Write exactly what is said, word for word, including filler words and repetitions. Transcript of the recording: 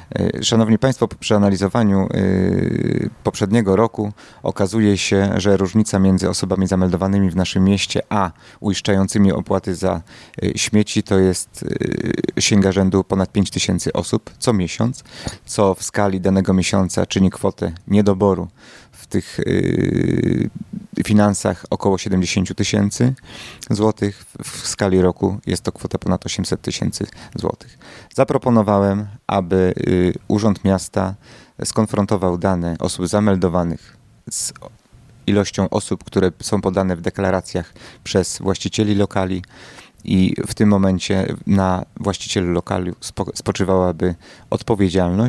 Szanowni Państwo, po przeanalizowaniu y, poprzedniego roku okazuje się, że różnica między osobami zameldowanymi w naszym mieście a uiszczającymi opłaty za y, śmieci to jest y, sięga rzędu ponad pięć tysięcy osób co miesiąc, co w skali danego miesiąca czyni kwotę niedoboru w tych y, finansach około siedemdziesiąt tysięcy złotych. W skali roku jest to kwota ponad osiemset tysięcy złotych. Zaproponowałem, aby y, Urząd Miasta skonfrontował dane osób zameldowanych z ilością osób, które są podane w deklaracjach przez właścicieli lokali i w tym momencie na właścicielu lokalu spo, spoczywałaby odpowiedzialność.